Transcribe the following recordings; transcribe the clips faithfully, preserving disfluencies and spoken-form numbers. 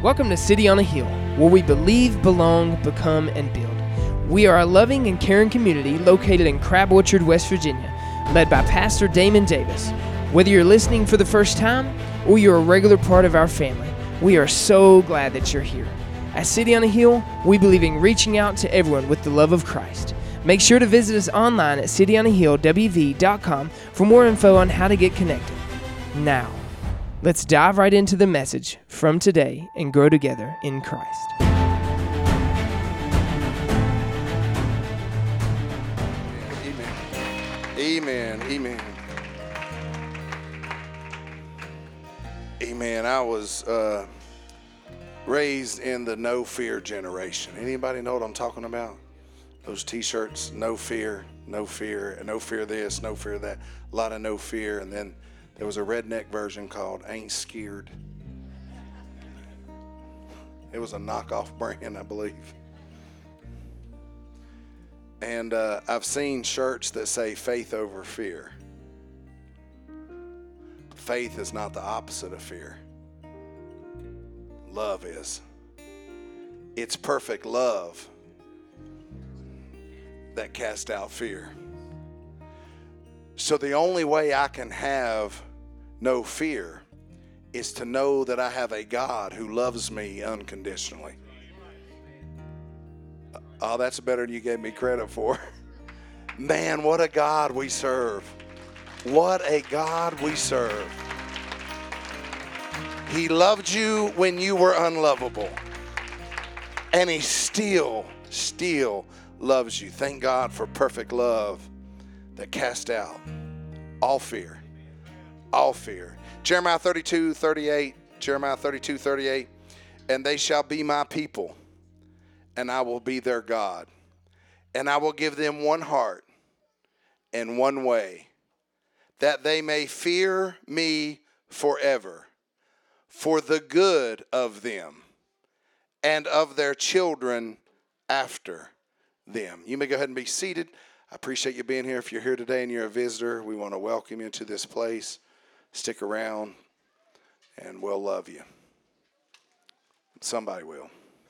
Welcome to City on a Hill, where we believe, belong, become, and build. We are a loving and caring community located in Crab Orchard, West Virginia, led by Pastor Damon Davis. Whether you're listening for the first time or you're a regular part of our family, we are so glad that you're here. At City on a Hill, we believe in reaching out to everyone with the love of Christ. Make sure to visit us online at city on a hill w v dot com for more info on how to get connected. Now, let's dive right into the message from today and grow together in Christ. Amen. Amen. Amen. Amen. I was uh, raised in the no fear generation. Anybody know what I'm talking about? Those t-shirts, no fear, no fear, no fear this, no fear that. A lot of no fear. And then there was a redneck version called Ain't Scared. It was a knockoff brand, I believe. And uh, I've seen shirts that say faith over fear. Faith is not the opposite of fear. Love is. It's perfect love that casts out fear. So the only way I can have no fear is to know that I have a God who loves me unconditionally. Oh, that's better than you gave me credit for. Man, what a God we serve. What a God we serve. He loved you when you were unlovable. And he still, still loves you. Thank God for perfect love that casts out all fear. All fear. Jeremiah thirty-two thirty-eight. Jeremiah thirty-two thirty-eight. And they shall be my people, and I will be their God. And I will give them one heart and one way, that they may fear me forever, for the good of them and of their children after them. You may go ahead and be seated. I appreciate you being here. If you're here today and you're a visitor, we want to welcome you to this place. Stick around, and we'll love you. Somebody will.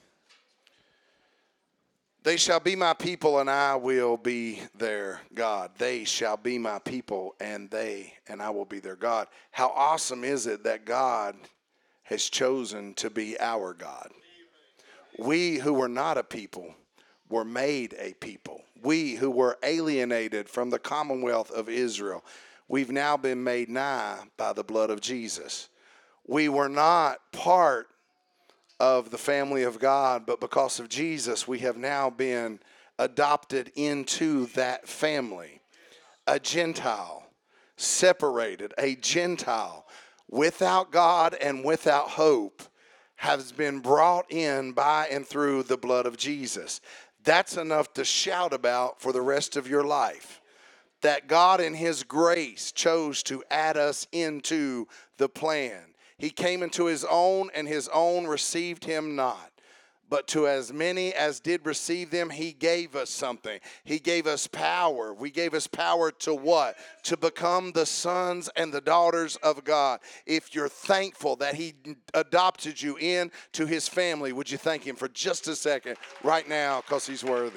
They shall be my people, and I will be their God. They shall be my people, and they, and I will be their God. How awesome is it that God has chosen to be our God? We who were not a people were made a people. We who were alienated from the commonwealth of Israel, we've now been made nigh by the blood of Jesus. We were not part of the family of God, but because of Jesus, we have now been adopted into that family. A Gentile, separated, a Gentile, without God and without hope, has been brought in by and through the blood of Jesus. That's enough to shout about for the rest of your life. That God in his grace chose to add us into the plan. He came into his own, and his own received him not. But to as many as did receive them, he gave us something. He gave us power. We gave us power to what? To become the sons and the daughters of God. If you're thankful that he adopted you in to his family, would you thank him for just a second right now, because he's worthy.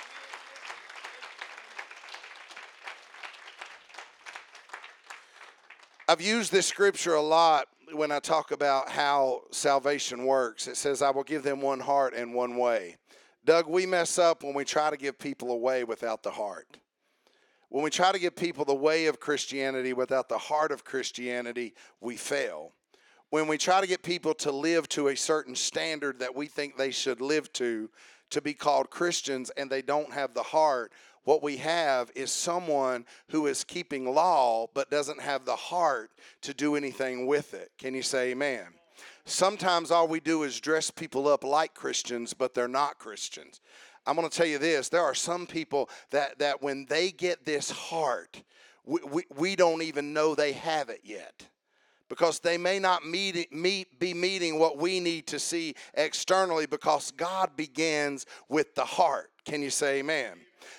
I've used this scripture a lot when I talk about how salvation works. It says, I will give them one heart and one way. Doug, we mess up when we try to give people a way without the heart. When we try to give people the way of Christianity without the heart of Christianity, we fail. When we try to get people to live to a certain standard that we think they should live to, to be called Christians, and they don't have the heart, what we have is someone who is keeping law but doesn't have the heart to do anything with it. Can you say amen? Sometimes all we do is dress people up like Christians, but they're not Christians. I'm going to tell you this. There are some people that, that when they get this heart, we, we, we don't even know they have it yet. Because they may not meet, meet, be meeting what we need to see externally, because God begins with the heart. Can you say amen?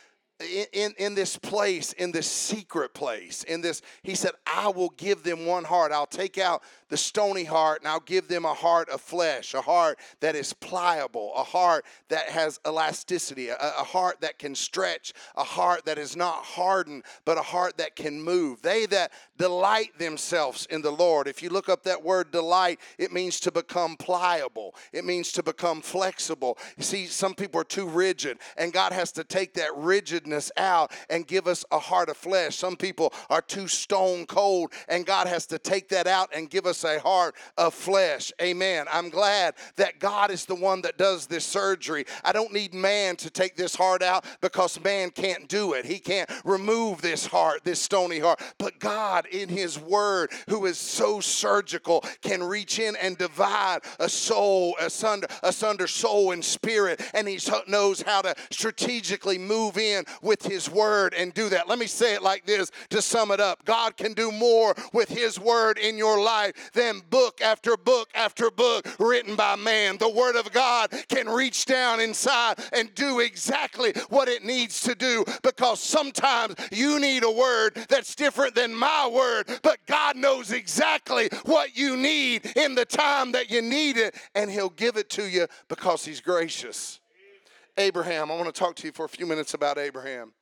in, in, in this place, in this secret place, in this, he said, I will give them one heart. I'll take out the stony heart and I'll give them a heart of flesh, a heart that is pliable, a heart that has elasticity, a, a heart that can stretch, a heart that is not hardened, but a heart that can move. They that delight themselves in the Lord. If you look up that word delight, it means to become pliable. It means to become flexible. You see, some people are too rigid, and God has to take that rigidness out and give us a heart of flesh. Some people are too stone cold, and God has to take that out and give us a heart of flesh. Amen. I'm glad that God is the one that does this surgery. I don't need man to take this heart out because man can't do it. He can't remove this heart, this stony heart. But God in his word, who is so surgical, can reach in and divide a soul, asunder, asunder soul and spirit. And he knows how to strategically move in with his word and do that. Let me say it like this to sum it up. God can do more with his word in your life than book after book after book written by man. The word of God can reach down inside and do exactly what it needs to do, because sometimes you need a word that's different than my word, but God knows exactly what you need in the time that you need it, and he'll give it to you because he's gracious. Abraham, I want to talk to you for a few minutes about Abraham.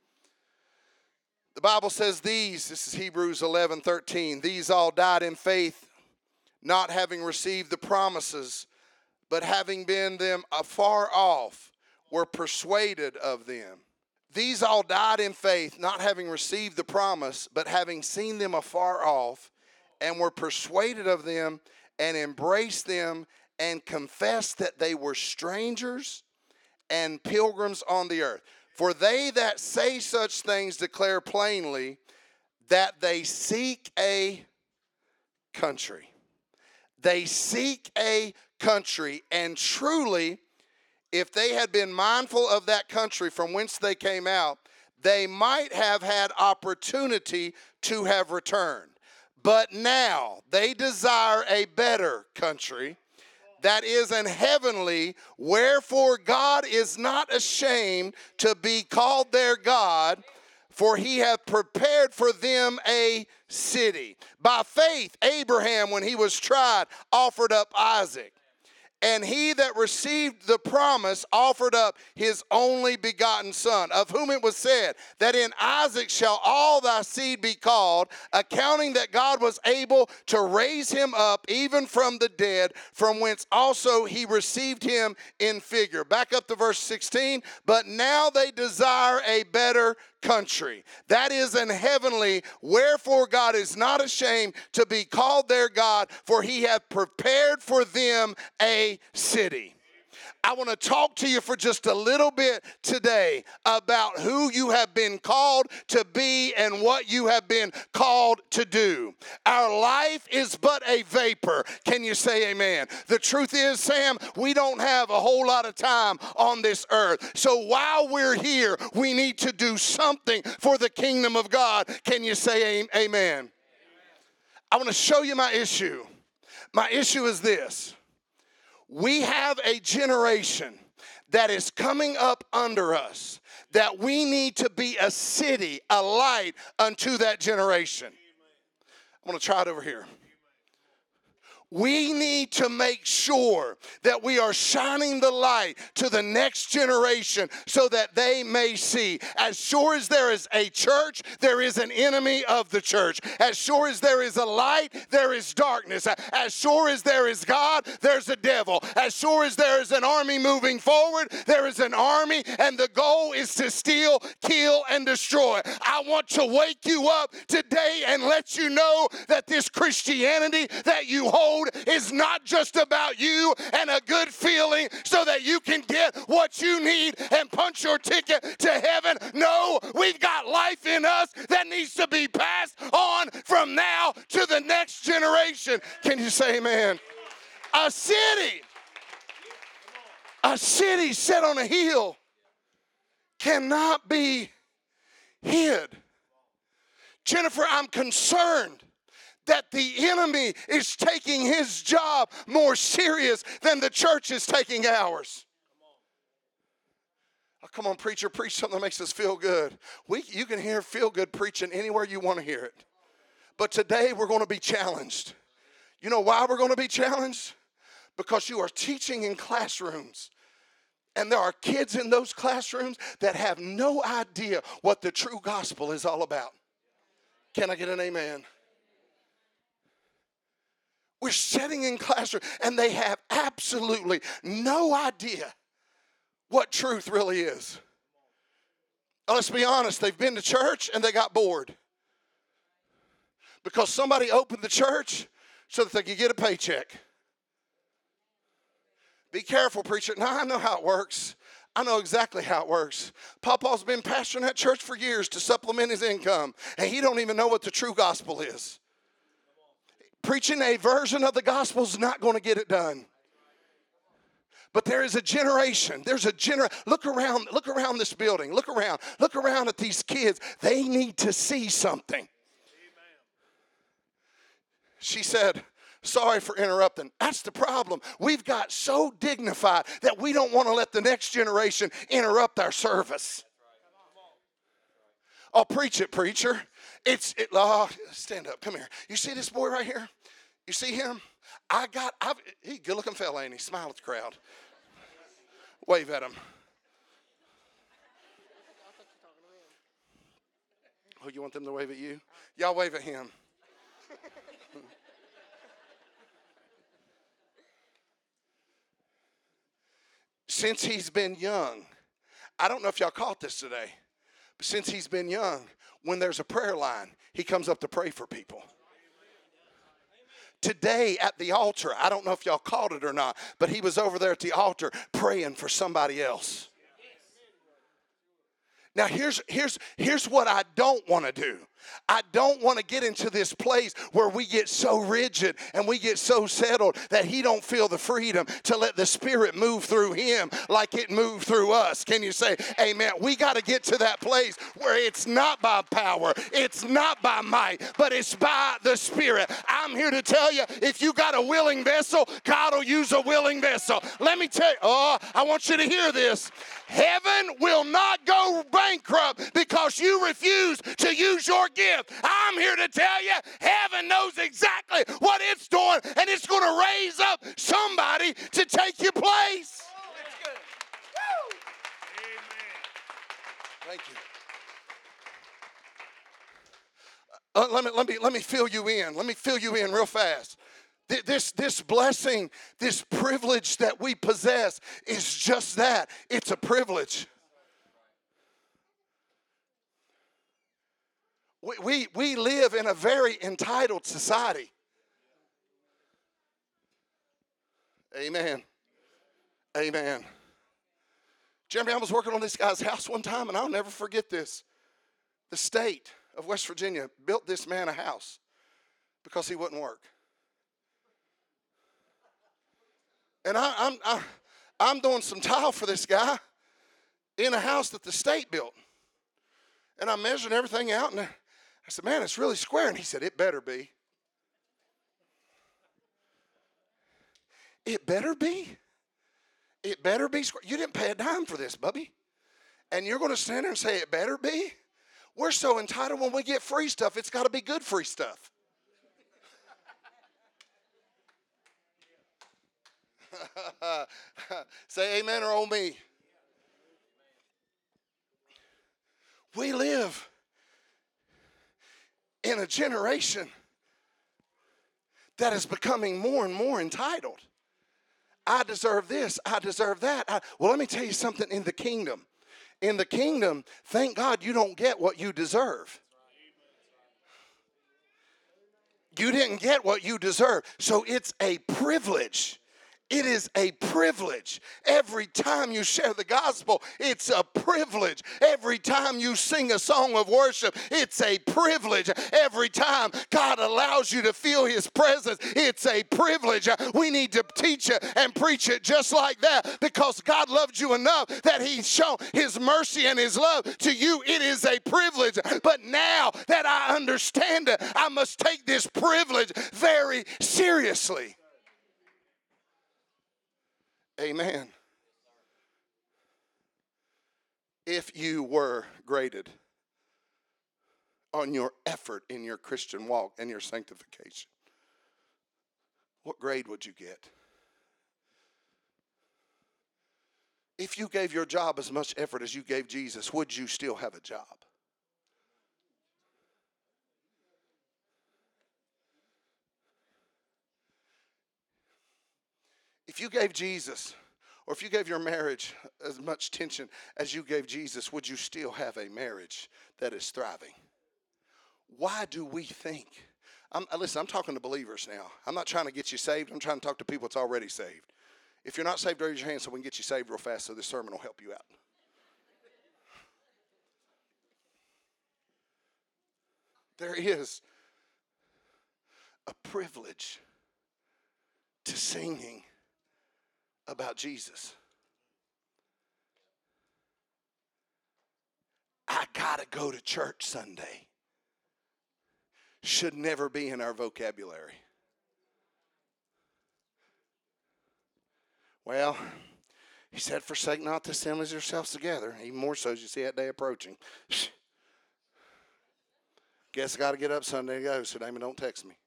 The Bible says these, this is Hebrews eleven thirteen, these all died in faith, not having received the promises, but having been them afar off, were persuaded of them. These all died in faith, not having received the promise, but having seen them afar off, and were persuaded of them, and embraced them, and confessed that they were strangers and pilgrims on the earth. For they that say such things declare plainly that they seek a country. They seek a country, and truly, if they had been mindful of that country from whence they came out, they might have had opportunity to have returned. But now they desire a better country, that is an heavenly, wherefore God is not ashamed to be called their God, for he hath prepared for them a city. By faith, Abraham, when he was tried, offered up Isaac. And he that received the promise offered up his only begotten son, of whom it was said, that in Isaac shall all thy seed be called, accounting that God was able to raise him up even from the dead, from whence also he received him in figure. Back up to verse sixteen. But now they desire a better country, that is an heavenly, wherefore God is not ashamed to be called their God, for he hath prepared for them a city. I want to talk to you for just a little bit today about who you have been called to be and what you have been called to do. Our life is but a vapor. Can you say amen? The truth is, Sam, we don't have a whole lot of time on this earth. So while we're here, we need to do something for the kingdom of God. Can you say amen? I want to show you my issue. My issue is this. We have a generation that is coming up under us that we need to be a city, a light unto that generation. I'm going to try it over here. We need to make sure that we are shining the light to the next generation so that they may see. As sure as there is a church, there is an enemy of the church. As sure as there is a light, there is darkness. As sure as there is God, there's a devil. As sure as there is an army moving forward, there is an army, and the goal is to steal, kill, and destroy. I want to wake you up today and let you know that this Christianity that you hold is not just about you and a good feeling so that you can get what you need and punch your ticket to heaven. No, we've got life in us that needs to be passed on from now to the next generation. Can you say amen? A city, a city set on a hill cannot be hid. Jennifer, I'm concerned that the enemy is taking his job more serious than the church is taking ours. come on, preacher, preach something that makes us feel good. We, you can hear feel good preaching anywhere you want to hear it. But today we're going to be challenged. You know why we're going to be challenged? Because you are teaching in classrooms. And there are kids in those classrooms that have no idea what the true gospel is all about. Can I get an amen? We're sitting in classrooms and they have absolutely no idea what truth really is. Now, let's be honest, they've been to church and they got bored. Because somebody opened the church so that they could get a paycheck. Be careful, preacher. Now, I know how it works. I know exactly how it works. Papa's been pastoring that church for years to supplement his income, and he don't even know what the true gospel is. Preaching a version of the gospel is not going to get it done. But there is a generation. There's a gener. Look around. Look around this building. Look around. Look around at these kids. They need to see something. She said, sorry for interrupting. That's the problem. We've got so dignified that we don't want to let the next generation interrupt our service. I'll preach it, preacher. It's it. Oh, stand up. Come here. You see this boy right here? You see him? I got. I've, he good-looking fella, ain't he? Smile at the crowd. Wave at him. Oh, you want them to wave at you? Y'all wave at him. Since he's been young, I don't know if y'all caught this today, but since he's been young, when there's a prayer line, he comes up to pray for people. Today at the altar, I don't know if y'all caught it or not, but he was over there at the altar praying for somebody else. Now here's here's here's what I don't want to do. I don't want to get into this place where we get so rigid and we get so settled that he don't feel the freedom to let the Spirit move through him like it moved through us. Can you say amen? We got to get to that place where it's not by power, it's not by might, but it's by the Spirit. I'm here to tell you, if you got a willing vessel, God will use a willing vessel. Let me tell you, oh, I want you to hear this. Heaven will not go bankrupt because you refuse to use your gift. I'm here to tell you, heaven knows exactly what it's doing, and it's going to raise up somebody to take your place. That's good. Woo! Amen. Thank you. Uh, let me let me let me fill you in. Let me fill you in real fast. This, this blessing, this privilege that we possess is just that. It's a privilege. We, we, we live in a very entitled society. Amen. Amen. Jeremy, I was working on this guy's house one time, and I'll never forget this. The state of West Virginia built this man a house because he wouldn't work. And I, I'm I, I'm doing some tile for this guy in a house that the state built. And I measured everything out, and I said, man, it's really square. And he said, it better be. It better be. It better be square. You didn't pay a dime for this, Bubby. And you're going to stand there and say, it better be? We're so entitled when we get free stuff, it's got to be good free stuff. Say amen or oh me. We live in a generation that is becoming more and more entitled. I deserve this. I deserve that. I, well, let me tell you something in the kingdom. In the kingdom, thank God you don't get what you deserve. You didn't get what you deserve. So it's a privilege. It is a privilege. Every time you share the gospel, it's a privilege. Every time you sing a song of worship, it's a privilege. Every time God allows you to feel his presence, it's a privilege. We need to teach it and preach it just like that because God loved you enough that he's shown his mercy and his love to you. It is a privilege. But now that I understand it, I must take this privilege very seriously. Amen. if you were graded on your effort in your Christian walk and your sanctification, what grade would you get? If you gave your job as much effort as you gave Jesus, would you still have a job? If you gave Jesus, or if you gave your marriage as much attention as you gave Jesus, would you still have a marriage that is thriving? Why do we think? I'm, listen, I'm talking to believers now. I'm not trying to get you saved. I'm trying to talk to people that's already saved. If you're not saved, raise your hand so we can get you saved real fast so this sermon will help you out. There is a privilege to singing about Jesus. I gotta go to church Sunday should never be in our vocabulary. Well, he said, forsake not the assemblies yourselves together, even more so as you see that day approaching. Guess I got to get up Sunday to go, so Damon, don't text me.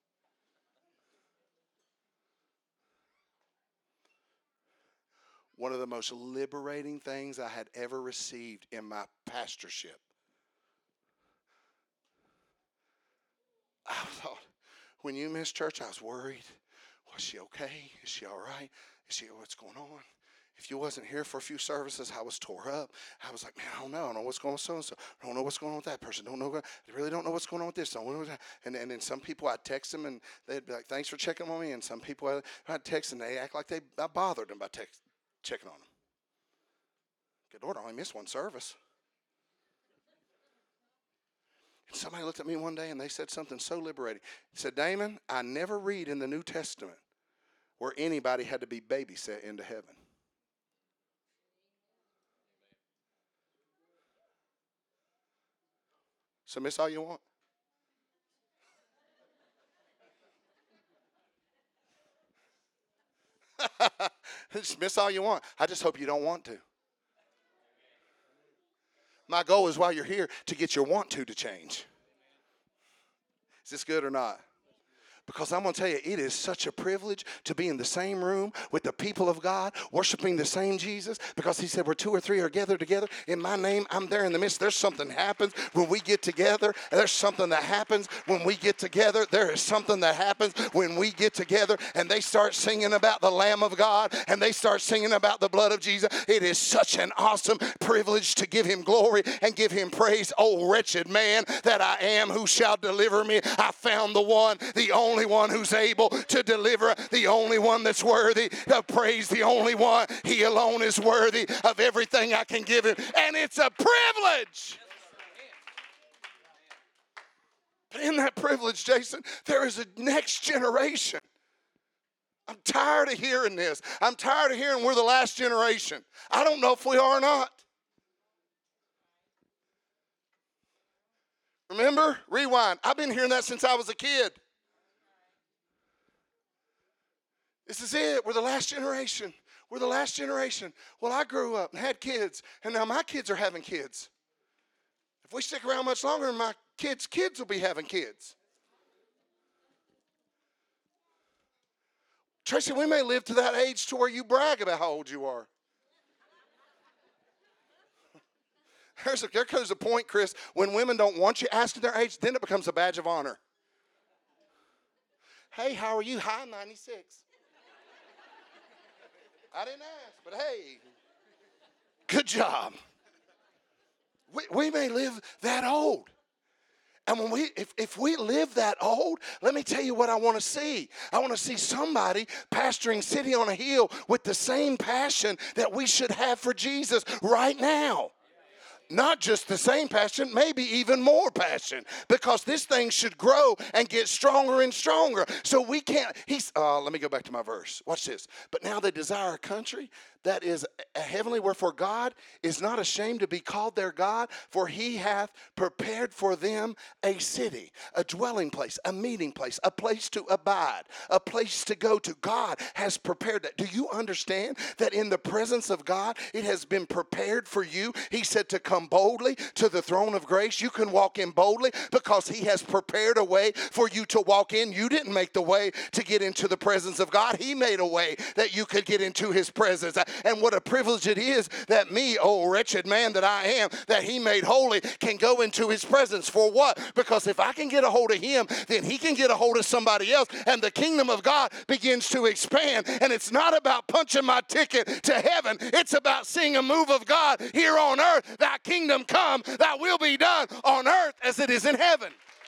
One of the most liberating things I had ever received in my pastorship. I thought, when you missed church, I was worried. Was she okay? Is she all right? Is she, what's going on? If you wasn't here for a few services, I was tore up. I was like, man, I don't know. I don't know what's going on with so-and-so. I don't know what's going on with that person. I don't know. I really don't know what's going on with this. And, and then some people, I'd text them, and they'd be like, thanks for checking on me. And some people, I'd text, and they act like they I bothered them by text, checking on them. Good Lord, I only missed one service. And somebody looked at me one day, and they said something so liberating. They said, Damon, I never read in the New Testament where anybody had to be babysat into heaven. So miss all you want. Just miss all you want. I just hope you don't want to. My goal is while you're here to get your want to to change. Is this good or not? Because I'm going to tell you, it is such a privilege to be in the same room with the people of God, worshiping the same Jesus, because he said, where two or three are gathered together in my name, I'm there in the midst. There's something happens when we get together. There's something that happens when we get together. There is something that happens when we get together and they start singing about the Lamb of God and they start singing about the blood of Jesus. It is such an awesome privilege to give him glory and give him praise. Oh, wretched man that I am, who shall deliver me? I found the one, the only only one who's able to deliver, the only one that's worthy of praise, the only one. He alone is worthy of everything I can give him, and it's a privilege. But in that privilege, Jason, there is a next generation. I'm tired of hearing this. I'm tired of hearing we're the last generation. I don't know if we are or not. Remember? Rewind. I've been hearing that since I was a kid. This is it. We're the last generation. We're the last generation. Well, I grew up and had kids, and now my kids are having kids. If we stick around much longer, my kids' kids will be having kids. Tracy, we may live to that age to where you brag about how old you are. There's a, there comes a point, Chris, when women don't want you asking their age, then it becomes a badge of honor. Hey, how are you? Hi, ninety-six. I didn't ask, but hey, good job. We, we may live that old. And when we, if, if we live that old, let me tell you what I want to see. I want to see somebody pastoring City on a Hill with the same passion that we should have for Jesus right now. Not just the same passion, maybe even more passion, because this thing should grow and get stronger and stronger. So we can't, he's, uh, let me go back to my verse. Watch this. But now they desire a country that is heavenly, wherefore God is not ashamed to be called their God, for he hath prepared for them a city, a dwelling place, a meeting place, a place to abide, a place to go to. God has prepared that. Do you understand that in the presence of God, it has been prepared for you? He said to come boldly to the throne of grace. You can walk in boldly because he has prepared a way for you to walk in. You didn't make the way to get into the presence of God. He made a way that you could get into his presence. And what a privilege it is that me, oh wretched man that I am, that he made holy, can go into his presence. For what? Because if I can get a hold of him, then he can get a hold of somebody else, and the kingdom of God begins to expand. And it's not about punching my ticket to heaven. It's about seeing a move of God here on earth. Thy kingdom come, thy will be done on earth as it is in heaven.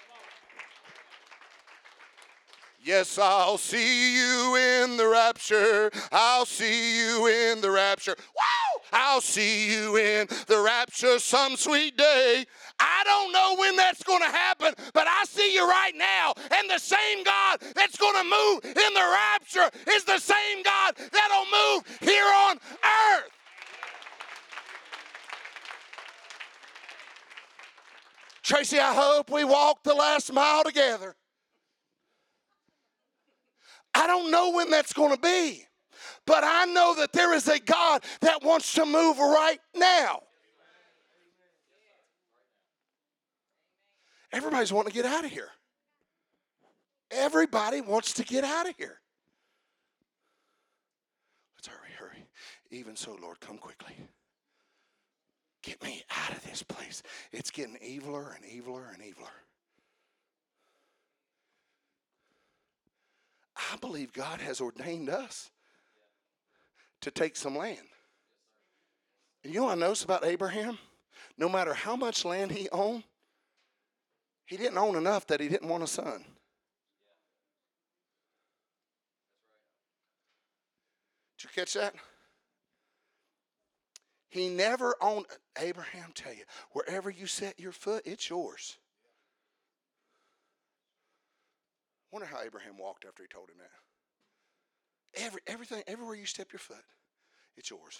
Yes, I'll see you in the rapture. I'll see you in the rapture. Woo! I'll see you in the rapture some sweet day. I don't know when that's going to happen, but I see you right now. And the same God that's going to move in the rapture is the same God that'll move here on earth. Tracy, I hope we walk the last mile together. I don't know when that's going to be, but I know that there is a God that wants to move right now. Everybody's wanting to get out of here. Everybody wants to get out of here. Let's hurry, hurry. Even so, Lord, come quickly. Get me out of this place. It's getting eviler and eviler and eviler. I believe God has ordained us to take some land. And you know what I noticed about Abraham? No matter how much land he owned, he didn't own enough that he didn't want a son. Did you catch that? He never owned. Abraham, tell you, wherever you set your foot, it's yours. I wonder how Abraham walked after he told him that. Every, everything, everywhere you step your foot, it's yours.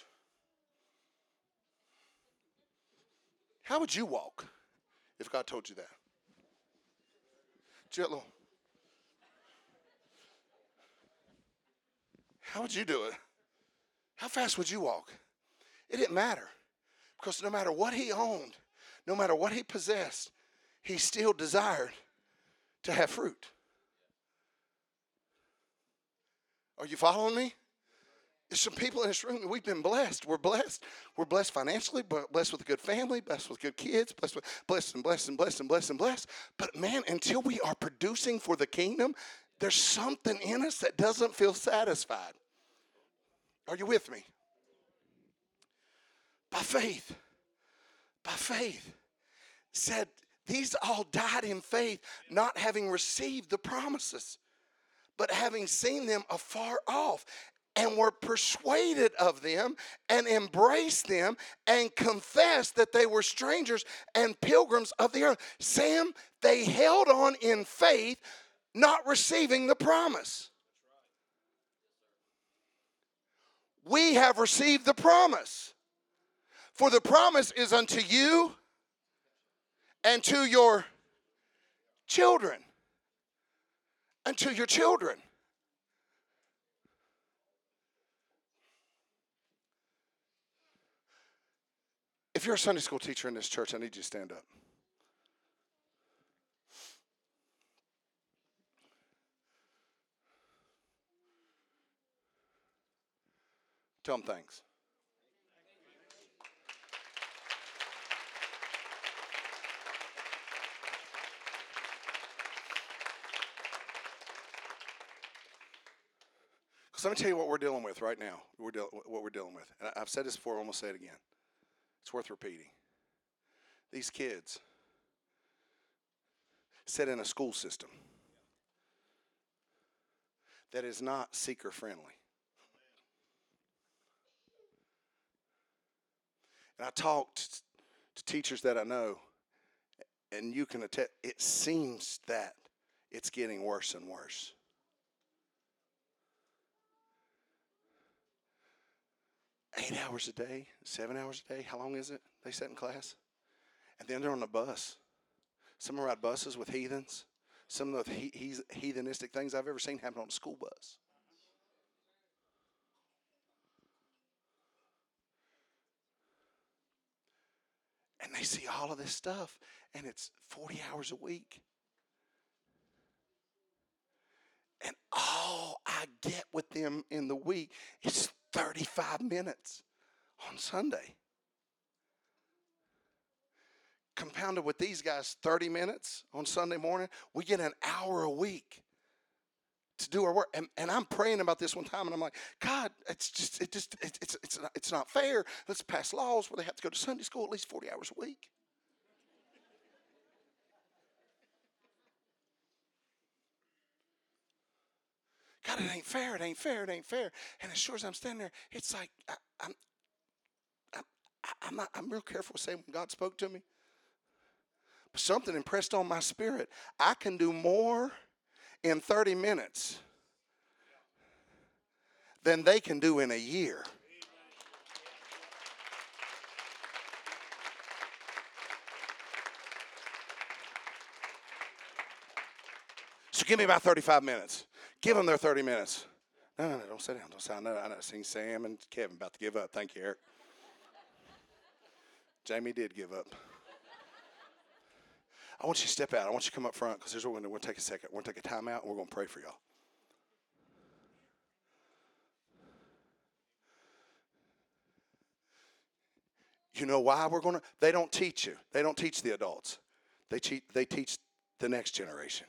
How would you walk if God told you that? Jello. How would you do it? How fast would you walk? It didn't matter. Because no matter what he owned, no matter what he possessed, he still desired to have fruit. Are you following me? There's some people in this room, we've been blessed. We're blessed. We're blessed financially, but blessed with a good family, blessed with good kids, blessed with blessed and blessed and blessed and blessed and blessed. But man, until we are producing for the kingdom, there's something in us that doesn't feel satisfied. Are you with me? By faith, by faith, said these all died in faith, not having received the promises, but having seen them afar off, and were persuaded of them, and embraced them, and confessed that they were strangers and pilgrims of the earth. Sam, they held on in faith, not receiving the promise. We have received the promise. For the promise is unto you and to your children. And to your children. If you're a Sunday school teacher in this church, I need you to stand up. Tell them thanks. So let me tell you what we're dealing with right now. We're deal- what we're dealing with. And I've said this before, I'm going to say it again. It's worth repeating. These kids sit in a school system that is not seeker friendly. And I talked to teachers that I know, and you can attest, it seems that it's getting worse and worse. eight hours a day, seven hours a day. How long is it they sit in class? And then they're on the bus. Some ride buses with heathens. Some of the he- he- heathenistic things I've ever seen happen on a school bus. And they see all of this stuff, and it's forty hours a week. And all I get with them in the week is thirty-five minutes on Sunday. Compounded with these guys, thirty minutes on Sunday morning, we get an hour a week to do our work. And, and I'm praying about this one time, and I'm like, God, it's just, it just, it, it's, it's not, it's not fair. Let's pass laws where they have to go to Sunday school at least forty hours a week. God, it ain't fair. It ain't fair. It ain't fair. And as sure as I'm standing there, it's like I, I'm, I'm, I'm not. I'm real careful with saying when God spoke to me. But something impressed on my spirit. I can do more in thirty minutes than they can do in a year. So give me about thirty-five minutes. Give them their thirty minutes. No, no, no, don't sit down. Don't sit down. I know, I know. I seen Sam and Kevin about to give up. Thank you, Eric. Jamie did give up. I want you to step out. I want you to come up front because here's what we're going to do. We're going to take a second. We're going to take a time out, and we're going to pray for y'all. You know why we're going to? They don't teach you. They don't teach the adults. They teach, they teach the next generation.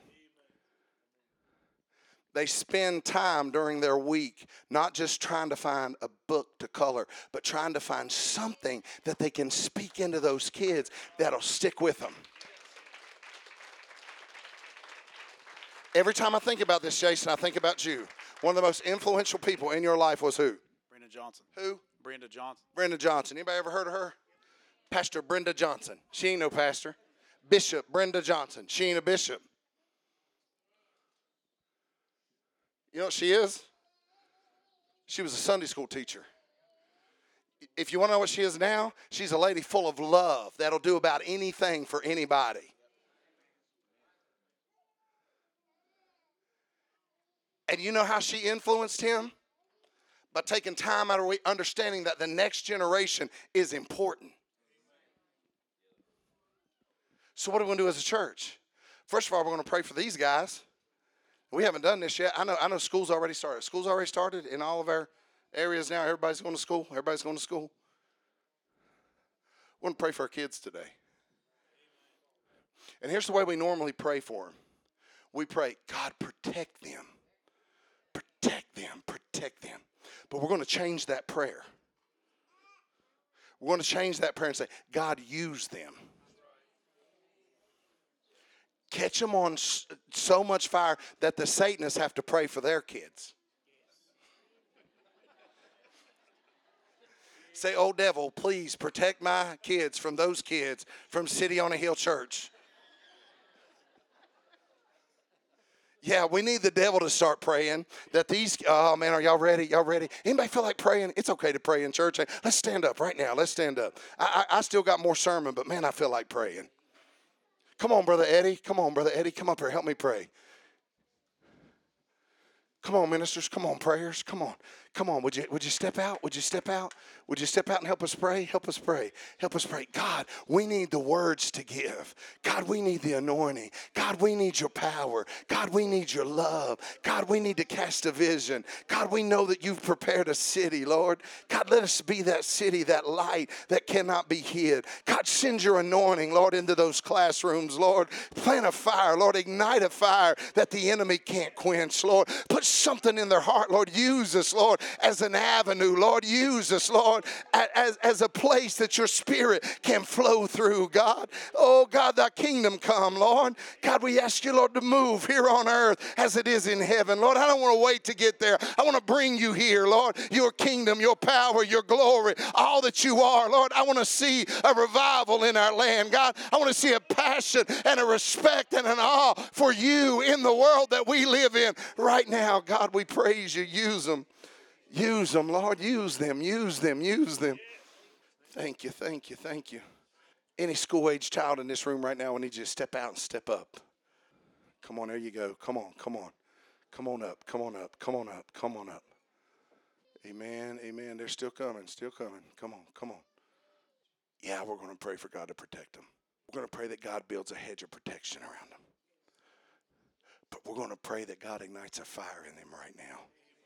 They spend time during their week not just trying to find a book to color, but trying to find something that they can speak into those kids that'll stick with them. Every time I think about this, Jason, I think about you. One of the most influential people in your life was who? Brenda Johnson. Who? Brenda Johnson. Brenda Johnson. Anybody ever heard of her? Pastor Brenda Johnson. She ain't no pastor. Bishop Brenda Johnson. She ain't a bishop. You know what she is? She was a Sunday school teacher. If you want to know what she is now, she's a lady full of love that'll do about anything for anybody. And you know how she influenced him? By taking time out of understanding that the next generation is important. So what are we going to do as a church? First of all, we're going to pray for these guys. We haven't done this yet. I know I know school's already started. School's already started in all of our areas now. Everybody's going to school. Everybody's going to school. We're going to pray for our kids today. And here's the way we normally pray for them. We pray, God, protect them. Protect them. Protect them. But we're going to change that prayer. We're going to change that prayer and say, God, use them. Catch them on so much fire that the Satanists have to pray for their kids. Say, oh, devil, please protect my kids from those kids from City on a Hill Church. Yeah, we need the devil to start praying that these, oh man, are y'all ready? Y'all ready? Anybody feel like praying? It's okay to pray in church. Let's stand up right now. Let's stand up. I, I, I still got more sermon, but man, I feel like praying. Come on, Brother Eddie. Come on, Brother Eddie. Come up here. Help me pray. Come on, ministers. Come on, prayers. Come on. Come on. Would you, would you step out? Would you step out? Would you step out and help us pray? Help us pray. Help us pray. God, we need the words to give. God, we need the anointing. God, we need your power. God, we need your love. God, we need to cast a vision. God, we know that you've prepared a city, Lord. God, let us be that city, that light that cannot be hid. God, send your anointing, Lord, into those classrooms, Lord. Plant a fire, Lord. Ignite a fire that the enemy can't quench, Lord. Put something in their heart, Lord. Use us, Lord, as an avenue. Lord, use us, Lord, as, as a place that your spirit can flow through, God. Oh, God, thy kingdom come, Lord. God, we ask you, Lord, to move here on earth as it is in heaven. Lord, I don't want to wait to get there. I want to bring you here, Lord, your kingdom, your power, your glory, all that you are, Lord. I want to see a revival in our land, God. I want to see a passion and a respect and an awe for you in the world that we live in right now. God, we praise you. Use them. Use them, Lord. Use them, use them, use them. Thank you, thank you, thank you. Any school-age child in this room right now, I need you to step out and step up. Come on, there you go. Come on, come on. Come on up, come on up, come on up, come on up. Amen, amen. They're still coming, still coming. Come on, come on. Yeah, we're going to pray for God to protect them. We're going to pray that God builds a hedge of protection around them. But we're going to pray that God ignites a fire in them right now.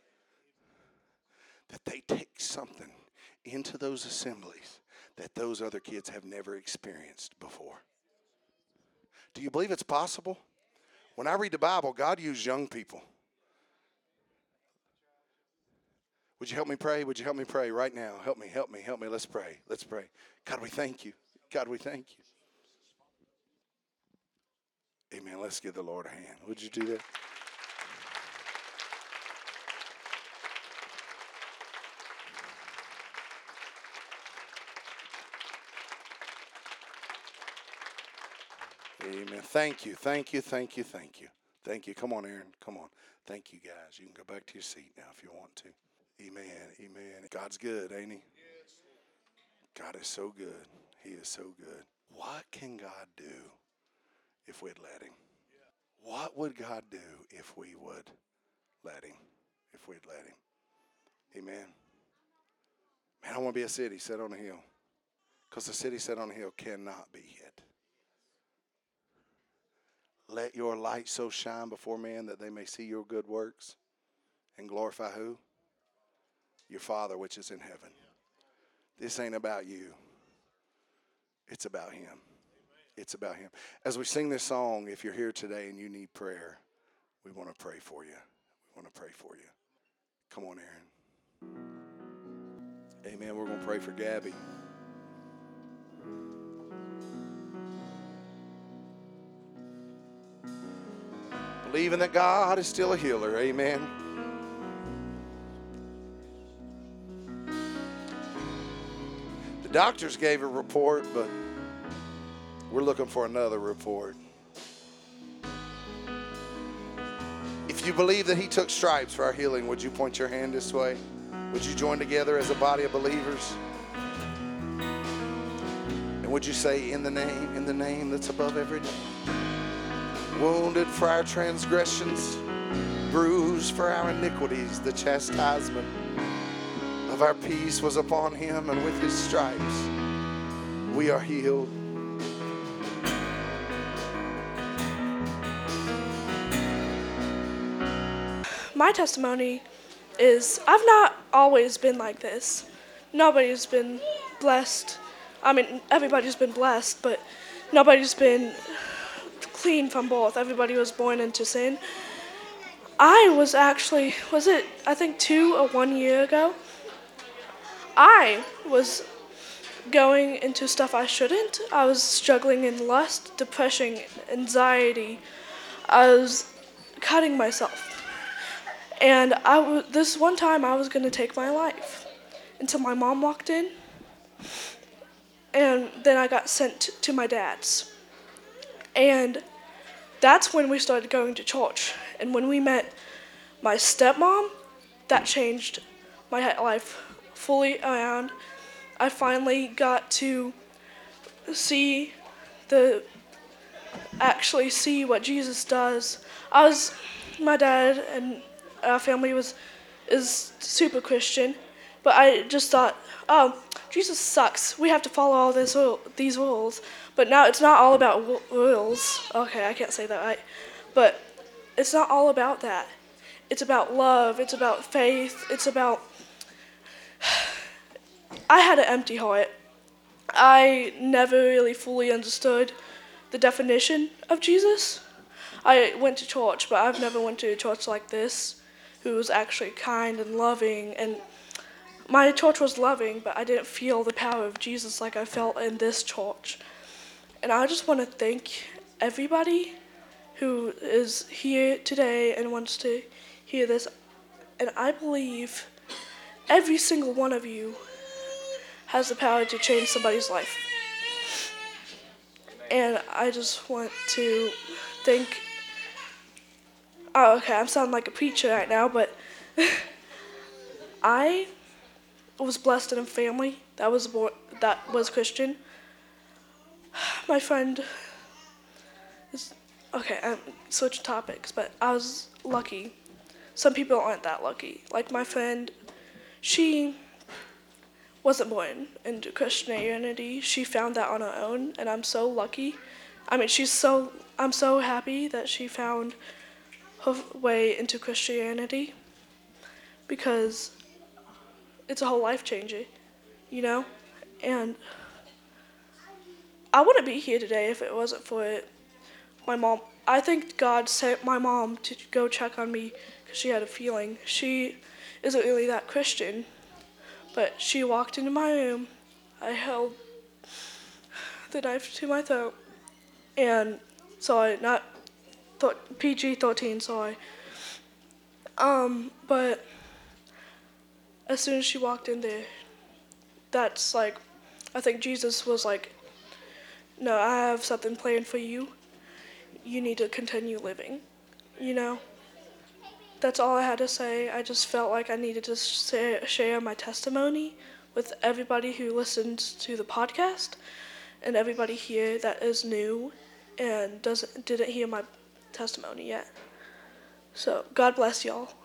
That they take something into those assemblies that those other kids have never experienced before. Do you believe it's possible? When I read the Bible, God used young people. Would you help me pray? Would you help me pray right now? Help me, help me, help me. Let's pray. Let's pray. God, we thank you. God, we thank you. Amen. Let's give the Lord a hand. Would you do that? Amen. Thank you, thank you, thank you, thank you. Thank you. Come on, Aaron. Come on. Thank you, guys. You can go back to your seat now if you want to. Amen, amen. God's good, ain't he? God is so good. He is so good. What can God do if we'd let him? What would God do if we would let him? If we'd let him. Amen. Man, I want to be a city set on a hill. Because the city set on a hill cannot be hid. Let your light so shine before men that they may see your good works and glorify who? Your Father which is in heaven. This ain't about you. It's about him. It's about him. As we sing this song, if you're here today and you need prayer, we want to pray for you. We want to pray for you. Come on, Aaron. Amen. We're going to pray for Gabby. Believing that God is still a healer. Amen. The doctors gave a report, but we're looking for another report. If you believe that he took stripes for our healing, would you point your hand this way? Would you join together as a body of believers? And would you say, in the name, in the name that's above every name? Wounded for our transgressions, bruised for our iniquities, the chastisement of our peace was upon him, and with his stripes we are healed. My testimony is I've not always been like this. Nobody's been blessed. I mean, everybody's been blessed, but nobody's been clean from both. Everybody was born into sin. I was actually, was it, I think two or one year ago? I was going into stuff I shouldn't. I was struggling in lust, depression, anxiety. I was cutting myself. And I w- this one time I was going to take my life until my mom walked in. And then I got sent t- to my dad's. And that's when we started going to church. And when we met my stepmom, that changed my life fully around. I finally got to see the, actually see what Jesus does. I was, my dad and our family was, is super Christian, but I just thought, oh, Jesus sucks. We have to follow all this, these rules. But now it's not all about rules. Okay, I can't say that right. But it's not all about that. It's about love. It's about faith. It's about... I had an empty heart. I never really fully understood the definition of Jesus. I went to church, but I've never went to a church like this, who was actually kind and loving. And my church was loving, but I didn't feel the power of Jesus like I felt in this church. And I just want to thank everybody who is here today and wants to hear this. And I believe every single one of you has the power to change somebody's life. And I just want to thank... Oh, okay, I'm sounding like a preacher right now, but I was blessed in a family that was born, that was Christian. My friend is okay. I'm switching topics, but I was lucky. Some people aren't that lucky. Like my friend, she wasn't born into Christianity. She found that on her own, and I'm so lucky. I mean, she's so I'm so happy that she found her way into Christianity because it's a whole life changer, you know? And I wouldn't be here today if it wasn't for it. My mom, I think God sent my mom to go check on me because she had a feeling. She isn't really that Christian, but she walked into my room. I held the knife to my throat, and sorry, not th- P G thirteen, sorry. Um, but as soon as she walked in there, that's like, I think Jesus was like, no, I have something planned for you. You need to continue living, you know? That's all I had to say. I just felt like I needed to say, share my testimony with everybody who listens to the podcast and everybody here that is new and doesn't didn't hear my testimony yet. So God bless y'all.